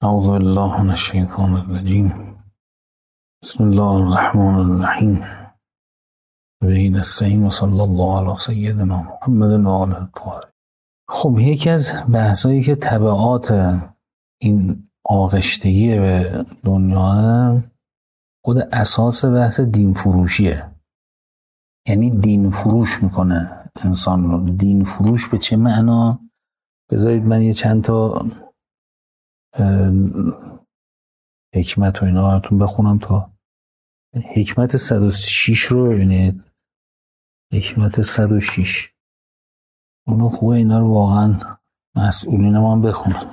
أعوذ بالله من الشيطان الرجيم. بسم الله الرحمن الرحیم. به نستعین و صلی الله علی سیدنا محمد و آله الطاهرین. خب یکی از بحثایی که تبعات این آغشتگی به دنیا خود اساس بحث دین فروشیه. یعنی دین فروش میکنه انسان رو. دین فروش به چه معنا؟ بذارید من یه چند تا حکمت و اینا براتون بخونم. تا حکمت 106 رو ببینید. حکمت 106 اونو خوبه اینا رو واقعا مسئولین ما هم بخونن.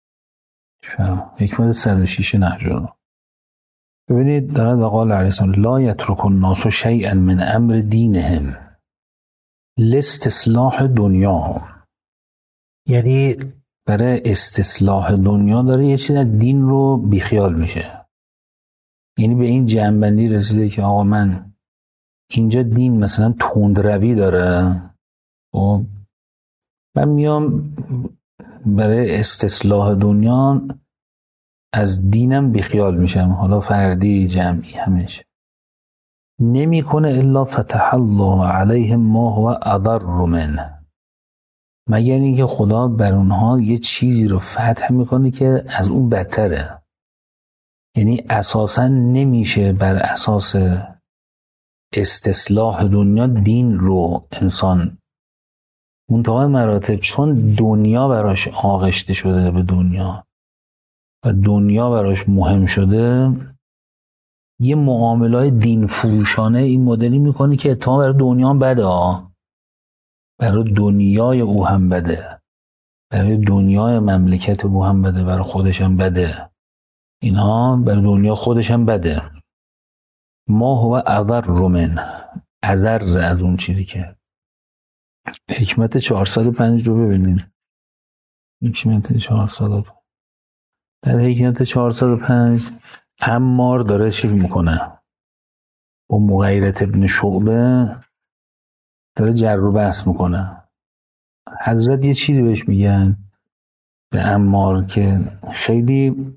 حکمت 106 نهج رو ببینید. دارد وقال علیه السلام لا یترک الناس شیئا من امر دینهم لاستصلاح دنیاهم. یعنی برای استصلاح دنیا داره یه چیز از دین رو بیخیال میشه. یعنی به این جنبندی رسیده که آقا من اینجا دین مثلا تندروی داره و من میام برای استصلاح دنیا از دینم بیخیال میشم، حالا فردی جمعی همیشه نمیکنه الا فتح الله علیهم ما هو اضر منه، مگر اینکه خدا بر اونها یه چیزی رو فتح میکنه که از اون بدتره. یعنی اساسا نمیشه بر اساس استصلاح دنیا دین رو انسان منتهای مراتب، چون دنیا براش آغشته شده به دنیا و دنیا براش مهم شده، یه معاملای دین فروشانه این مدلی میکنه که اتفاقا برای دنیا هم بده، برای دنیای او هم بده، برای دنیای مملکت او هم بده، برای خودش هم بده، اینها برای دنیا خودش هم بده. ما هو اضر من، اضر از اون چیزی که. حکمت 405 رو ببینید. حکمت 405 در حکمت 405 عمار داره چیز میکنه با مغیرت ابن شعبه، داره جر و بحث میکنه. حضرت یه چیزی بهش میگن به عمار که خیلی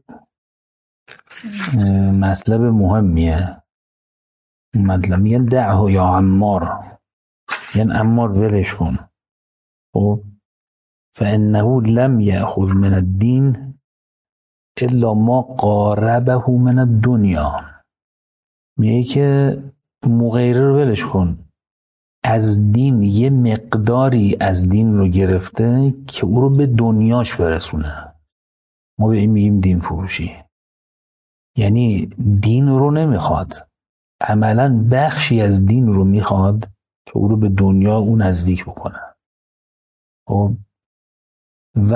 مطلب مهمیه. مطلب میگن دعه یا عمار، یعنی عمار ولش کن. خب فانه لم یأخذ من الدین الا ما قاربه من الدنیا. میگه که مغیره رو ولش کن، از دین یه مقداری از دین رو گرفته که او رو به دنیاش برسونه. ما به این میگیم دین فروشی. یعنی دین رو نمیخواد، عملا بخشی از دین رو میخواد که او رو به دنیا اون نزدیک بکنه. خب و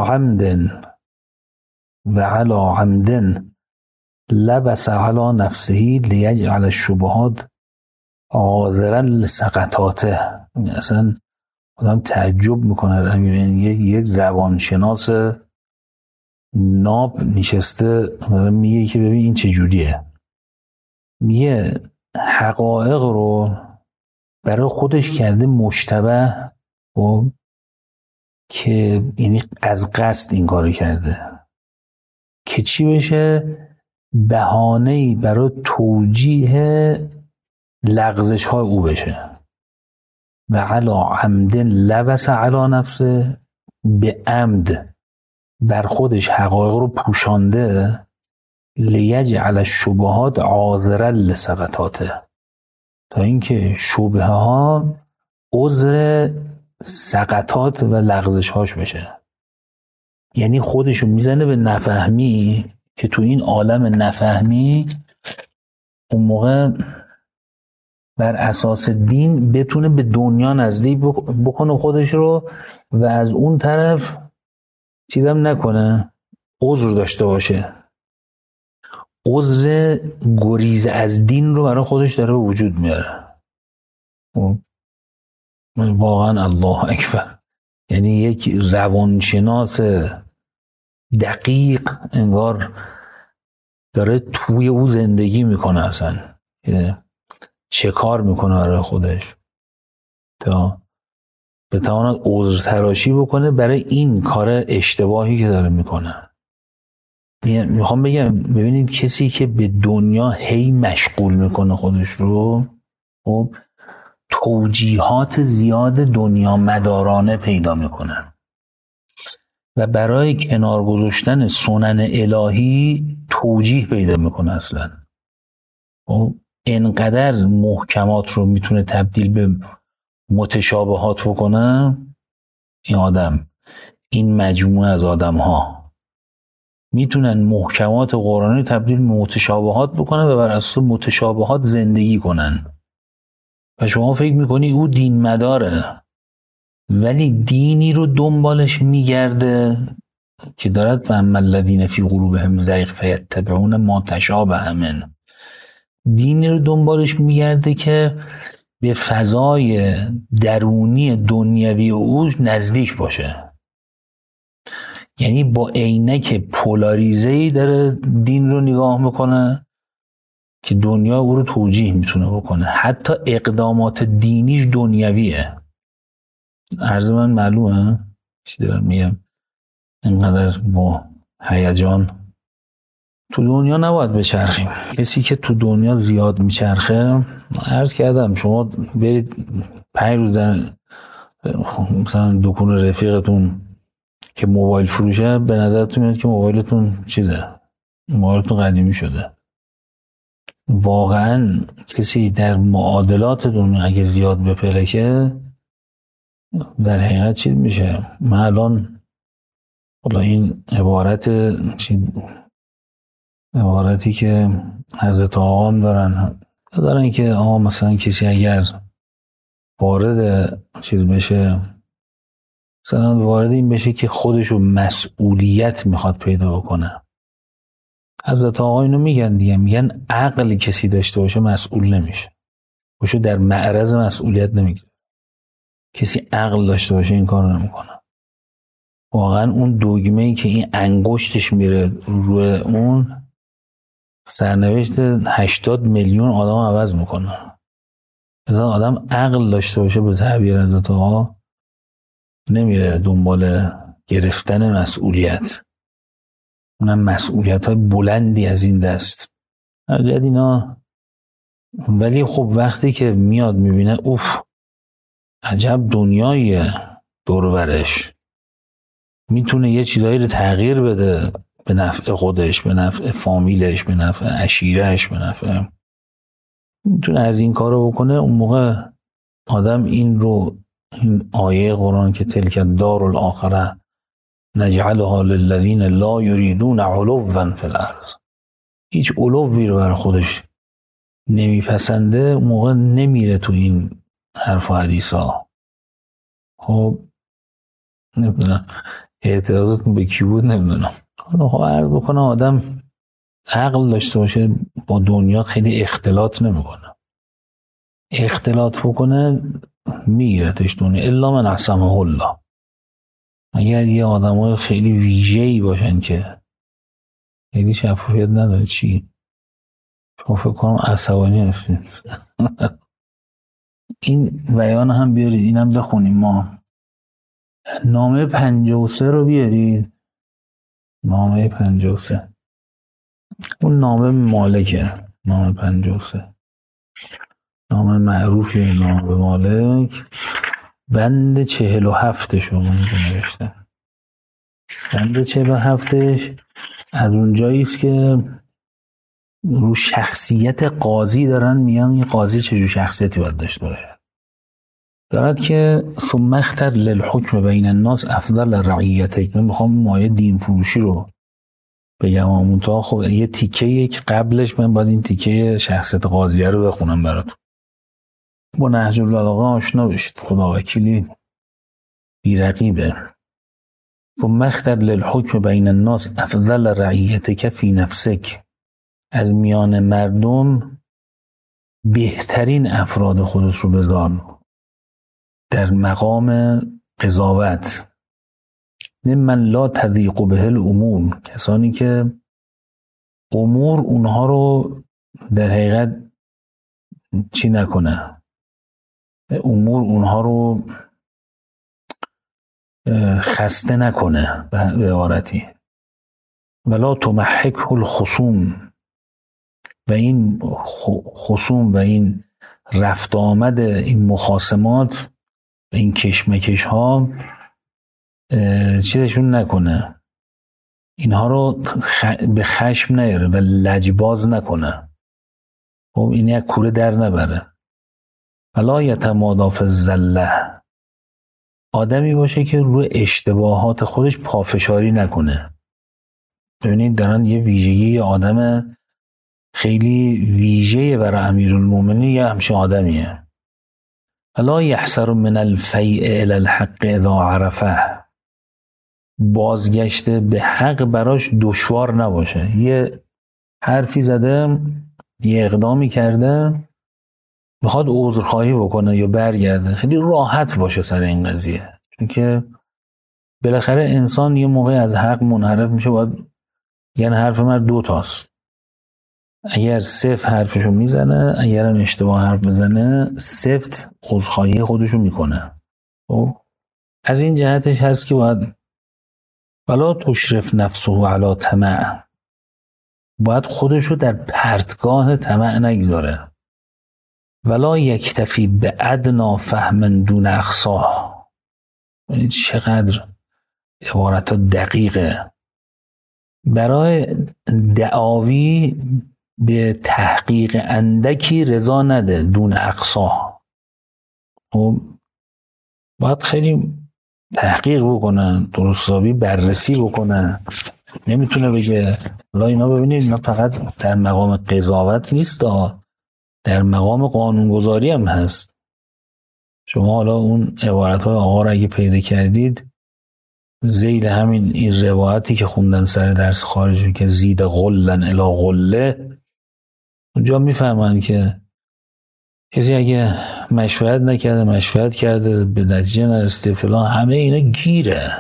علا عمدن لبس علی نفسه لیجعل الشبهات عاذرا لسقطاته. اصلا آدم تعجب میکنه. یک روانشناس ناب نشسته میگه که ببین این چه جوریه. میگه حقایق رو برای خودش کرده مشتبه و که یعنی از قصد این کاری کرده که چی بشه؟ بهانه‌ای برای توجیه لغزش های او بشه. و علا عمدن لبس علا نفسه، به عمد بر خودش حقایق رو پوشانده، لیجعل الشبهات عاذرا لسقطاته، تا اینکه شبهه ها عذر سقطات و لغزش هاش بشه. یعنی خودشو میزنه به نفهمی که تو این عالم نفهمی اون موقع بر اساس دین بتونه به دنیا نزدیک بکنه خودش رو و از اون طرف چیزم نکنه، عذر داشته باشه. عذر گریز از دین رو برای خودش داره به وجود میاره. واقعا الله اکبر. یعنی یک روانشناس دقیق انگار داره توی او زندگی میکنه، اصلا چه کار میکنه برای خودش تا بتواند عذر تراشی بکنه برای این کار اشتباهی که داره میکنه. میخوام بگم ببینید کسی که به دنیا هی مشغول میکنه خودش رو، خب توجیهات زیاد دنیا مدارانه پیدا میکنه و برای کنار گذاشتن سنن الهی توجیه پیدا میکنه اصلا. خب انقدر محکمات رو میتونه تبدیل به متشابهات بکنه این آدم، این مجموعه از آدم ها میتونن محکمات قرآنی تبدیل به متشابهات بکنن و بر اساس متشابهات زندگی کنن. و شما فکر میکنی او دین مداره، ولی دینی رو دنبالش میگرده که دارد فاما الذین فی قلوبهم زیغ فیتبعون ما تشابه منه. دینی رو دنبالش میگرده که به فضای درونی دنیوی او نزدیک باشه، یعنی با عینک پولاریزه‌ای داره دین رو نگاه میکنه که دنیا او رو توجیه میتونه بکنه. حتی اقدامات دینیش دنیویه. عرض من معلومه چی دارم میگم؟ اینقدر با هیجان تو دنیا نباید بچرخیم. کسی که تو دنیا زیاد میچرخه، عرض کردم شما برید 5 روز در مثلا دکون رفیقتون که موبایل فروشه، به نظرتون میاد که موبایلتون چیزه، موبایلتون قدیمی شده. واقعا کسی در معادلات دنیا اگه زیاد بپلکه در حقیقت چیز میشه. من الان حالا این عبارتی که حضرت آقام دارن که آقا مثلا کسی اگر وارد چیز بشه، مثلا وارد این بشه که خودشو مسئولیت میخواد پیدا بکنه. حضرت آقا اینو میگن دیگه، میگن عقل کسی داشته باشه مسئول نمیشه، باشه در معرض مسئولیت نمیگیره. کسی عقل داشته باشه این کارو نمیکنه. واقعا اون دوگمه‌ای که این انگشتش میره روی اون، سرنوشت 80 میلیون آدم عوض میکنه. مثلا آدم عقل داشته باشه به تعبیر حضرت آقا نمیره دنبال گرفتن مسئولیت، اونم مسئولیت های بلندی از این دست اگر اینا. ولی خب وقتی که میاد میبینه اوف عجب دنیای دور و برش، میتونه یه چیزایی رو تغییر بده به نفع خودش، به نفع فامیلش، به نفع عشیرهش، به نفع، میتونه از این کار رو بکنه. اون موقع آدم این آیه قرآن که تلک الدار الاخره نجعلها للذین لا یریدون علوا فی الارض، هیچ علوی رو برای خودش نمیپسنده، اون موقع نمیره تو این حرف و حدیثا. خب نمیدونم اعتراضتون به کی بود، نمیدونم. حالا خب عرض بکنم آدم عقل داشته باشه با دنیا خیلی اختلاط نمیکنه. اختلاط بکنه میگیرتش دنیا، الا من عصمه الله. اگر یه آدمای خیلی ویژه‌ای باشن که خیلی شفافیت نداره، چی شما فکر کنم عصبانی هستید. این بیان هم بیارید، اینم بخونیم. ما نامه 53 رو بیارید. نامه 53 اون نامه مالکه، نامه 53 نامه معروفی، نامه مالک. بند 47 شو اینجا نوشته. بند 47 از اون جاییست که رو شخصیت قاضی دارن میگن این قاضی چجور شخصیتی باید داشته باشه. دارد که ثم اختر للحکم بین الناس افضل رعیتک. من میخوام مایه دین فروشی رو بگم آمونتا. خب یه تیکه یک قبلش من باید این تیکه شخصیت قاضیه رو بخونم براتون. با نهج البلاغه آشنا بشید، خدا وکیلی بی‌رقیبه. ثم اختر للحکم بین الناس افضل رعیتک فی نفسک. از میان مردم بهترین افراد خودت رو بذار در مقام قضاوت. ممن لا تضیق به الامور. کسانی که امور اونها رو در حقیقت چی نکنه، امور اونها رو خسته نکنه به عبارتی. ولا تمحک الخصوم، و این خصوم و این رفت آمد این مخاصمات و این کشمکش ها چیزشون نکنه، اینها رو به خشم نیاره و لجباز نکنه. خب این یک کوره در نبره. ولا یتمادی فی الزله، آدمی باشه که روی اشتباهات خودش پافشاری نکنه. ببینید دارن یه ویژگی آدم خیلی ویژه برای امیرالمومنین یه همچین آدمیه. ولا یحسر من الفیء الی الحق اذا عرفه، بازگشت به حق براش دشوار نباشه. یه حرفی زده، یه اقدامی کرده، میخواد عذرخواهی بکنه یا برگرده، خیلی راحت باشه سر این قضیه. چون که بالاخره انسان یه موقع از حق منحرف میشه، باید یعنی حرف من دو تاست. اگر صفت حرفشو میزنه، اگر هم اشتباه حرف بزنه، صفت عذرخواهی خودشو میکنه. خب از این جهتش هست که باید ولا تشرف نفسه علی طمع، باید خودشو در پرتگاه طمع نگذاره. ولا یکتفی به ادنا فهم دون اقصاه، چقدر عبارت دقیقه. برای دعاوی به تحقیق اندکی رضا نده دون اقصاه. باید خیلی تحقیق بکنن، درستابی بررسی بکنن. نمیتونه بگه حالا اینا ببینید اینا فقط در مقام قضاوت نیست، در مقام قانونگذاری هم هست. شما حالا اون عبارت‌های آقا را اگه پیدا کردید ذیل همین این روایتی که خوندن سر درس خارجی که زید غلن الی غله، اونجا میفهمن که کسی اگه مشورت نکرده، مشورت کرده به نتیجه نرسیده فلان، همه اینا گیره.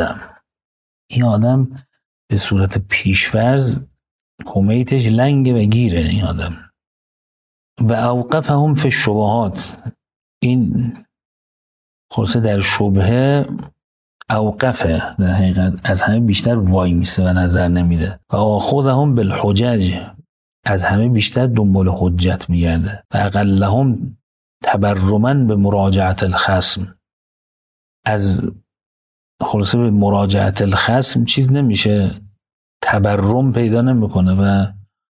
این آدم به صورت پیش‌فرض کمیتش لنگه و گیره این آدم. و اوقفهم فی الشبهات، این خلاصه در شبهه اوقفه، در حقیقت از همه بیشتر وای میسه و نظر نمیده. و آخذهم بالحجج، از همه بیشتر دنبال حجت میگرده. و اقلهم تبرما به مراجعت الخصم، از خلاصه به مراجعت الخصم چیز نمیشه، تبرم پیدا نمیکنه و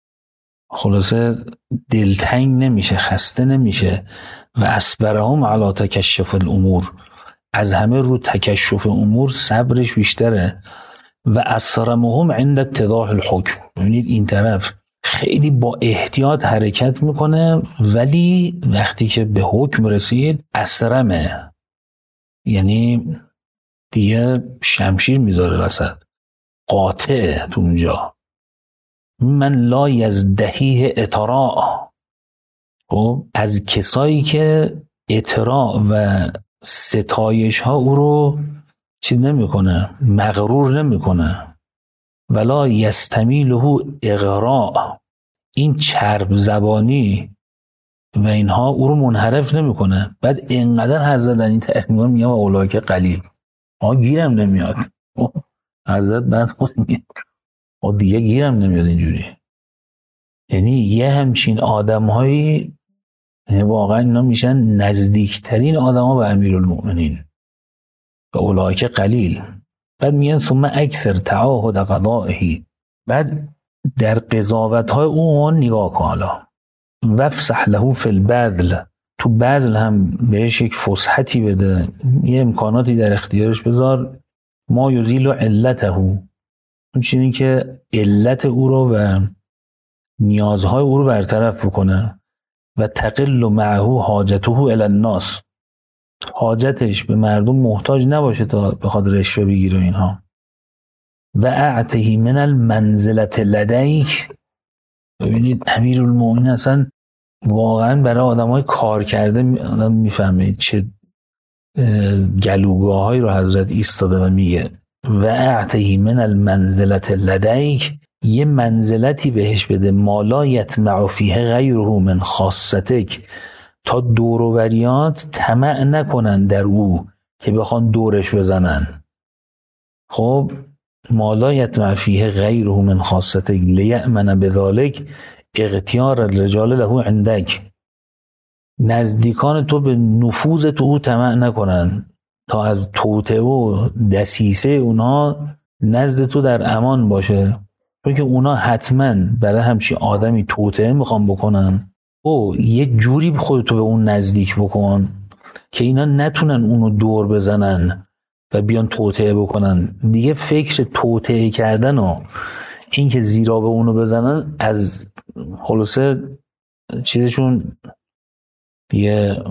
خلاصه دلتنگ نمیشه، خسته نمیشه. و اصبرهم علی تکشف الامور، از همه رو تکشف امور صبرش بیشتره. و اسرمهم عند اتضاح الحکم، ببینید این طرف خیلی با احتیاط حرکت میکنه، ولی وقتی که به حکم رسید اسرمه، یعنی دیگه شمشیر میذاره وسط، قاطعه تو اونجا. من لا یزدهیه اطراع، از کسایی که اطراع و ستایش ها او رو چیز نمیکنه، مغرور نمیکنه. ولا یستمیله اغراء، این چرب زبانی و اینها او رو منحرف نمیکنه. بعد اینقدر حضرت این تحمیل میگم و اولئک قلیل، گیرم نمیاد. حضرت بعد خود میگه دیگه گیرم نمیاد اینجوری. یعنی یه همچین آدم هایی واقعا اینا میشن نزدیکترین آدم ها به امیرالمومنین و اولئک قلیل. بعد میگن ثم اکثر تعاهد قضائه، بعد در قضاوت های اون نگاه کن حالا. وفسح له فی البذل، تو بذل هم بهش یک فسحتی بده، یه امکاناتی در اختیارش بذار. ما یزیل علته، اون چیزی که علت او رو و نیازهای او رو برطرف بکنه. و تقل معه حاجته الی الناس، حاجتش به مردم محتاج نباشه تا بخواد رشوه بگیره اینها. و اعطه من المنزلت لدیک، ببینید امیرالمومنین اصلا واقعا برای آدمای کار کرده میفهمه چه گلوگاهایی رو حضرت ایستاده و میگه. و اعطه من المنزلت لدیک، یه منزلتی بهش بده، مالا یطمع فیه غیره من خاصتک، تا دوروریات طمع نکنن در او که بخوان دورش بزنن. خب ما لا یطمع فیه غیره من خاصته لیأمن بذلک اغتیار الرجال له عندک. نزدیکان تو به نفوذ تو او طمع نکنن تا از توطئه و دسیسه اونا نزد تو در امان باشه، چون که اونا حتما برای همچین آدمی توطئه میخوان بکنن. او یه جوری خودتو به اون نزدیک بکن که اینا نتونن اونو دور بزنن و بیان توطئه بکنن. دیگه فکر توطئه کردن و این که زیرا به اونو بزنن از خلاصه چیزشون دیگه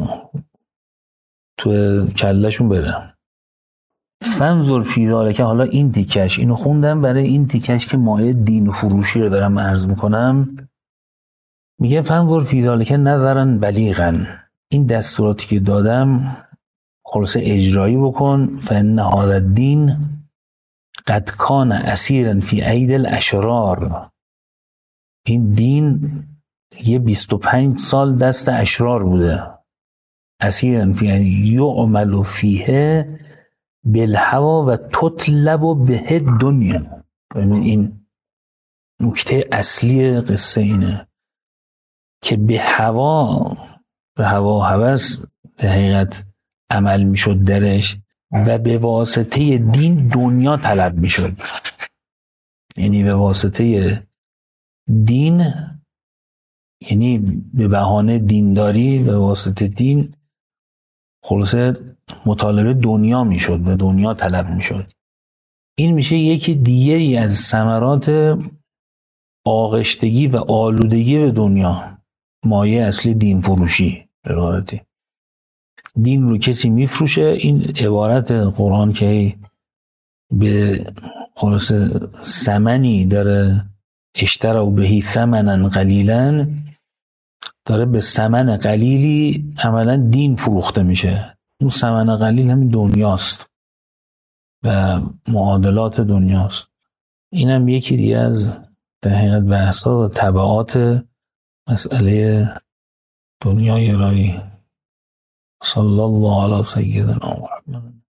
تو کلشون بره. فنظر فی ذلک، حالا این تیکش اینو خوندم برای این تیکش که مایه دین و فروشی رو دارم عرض میکنم. میگه فنظر فی ذلک نظرا بلیغا، این دستوراتی که دادم خلاصه اجرایی بکن. فان هذا الدین قد کان اسیرا فی اید الاشرار، این دین یه 25 سال دست اشرار بوده. اسیرا فی یعمل فیه بالهوا و تطلب به دنیا. این نکته اصلی قصه اینه که به هوا و هوس به حقیقت عمل میشد درش و به واسطه دین دنیا طلب میشد. یعنی به واسطه دین، یعنی به بهانه دینداری به واسطه دین خلاصه مطالبه دنیا میشد و دنیا طلب میشد. این میشه یکی دیگری از ثمرات آغشتگی و آلودگی به دنیا. مایه اصلی دین فروشی. عبارتی دین رو کسی میفروشه، این عبارت قرآن که به خلاصه ثمنی داره، اشتروا بهی ثمنا قلیلا، داره به ثمن قلیلی عملا دین فروخته میشه. اون ثمن قلیل همین دنیاست و معادلات دنیاست. اینم یکی دیگه از در حقیقت بحثا و تبعات مسئله دنیای رایی. صلی الله علی سیدنا محمد.